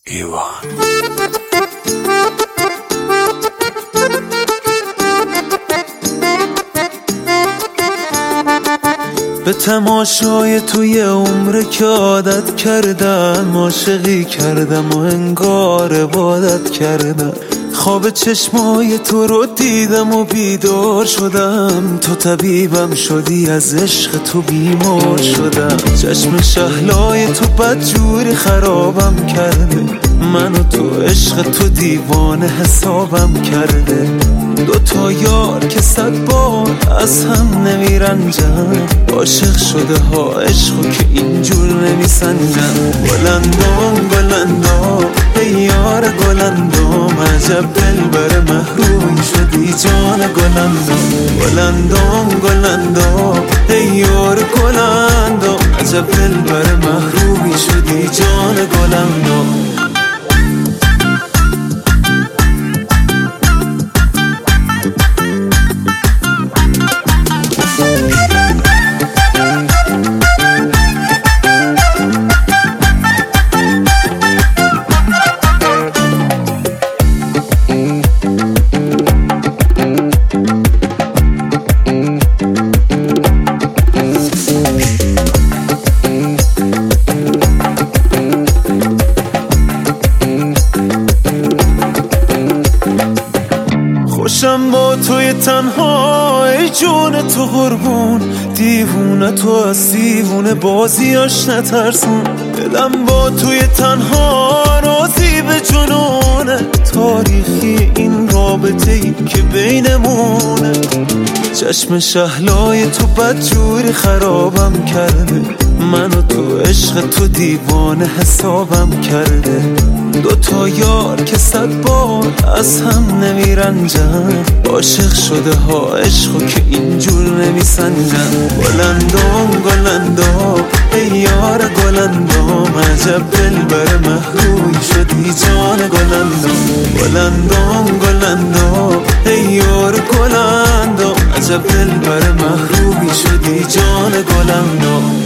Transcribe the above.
ایوان به تماشای توی عمر که عادت کردم، عاشقی کردم و انگار عبادت کردم. خواب چشمای تو رو دیدم و بیدار شدم، تو طبیبم شدی، از عشق تو بیمار شدم. چشم شهلای تو بدجوری خرابم کرده، من و تو عشق تو دیوانه حسابم کرده. دوتا یار که 100 بار از هم نمیرنجن، عاشق شده ها عشقو که اینجور نمیسنجن. گلندام گلندام ای یار گلندام، عجب دلبر محرومی شدی جان گلندام. گلندام گلندام ای یار گلندام، عجب دلبر محرومی شدی جان گلندام. خوشم با توی تنها ای جون تو قربون، دیوونه تو از دیوونه بازیاش نترسون. دلم با توی تنها راضی به جنونه، تاریخی این رابطه ای که بینمونه. چشم شهلای تو بدجوری خرابم کرده، من و تو عشق تو دیوانه حسابم کرده. دوتا یار که 100 بار از هم نمیرنجن، عاشق شده ها عشقو که اینجور نمیسنجن. گلندام گلندام ای یار گلندام، عجب دلبر محرومی شدی جان گلندام. گلندام گلندام ای یار گلندام، عجب دلبر محرومی شدی جان گلندام.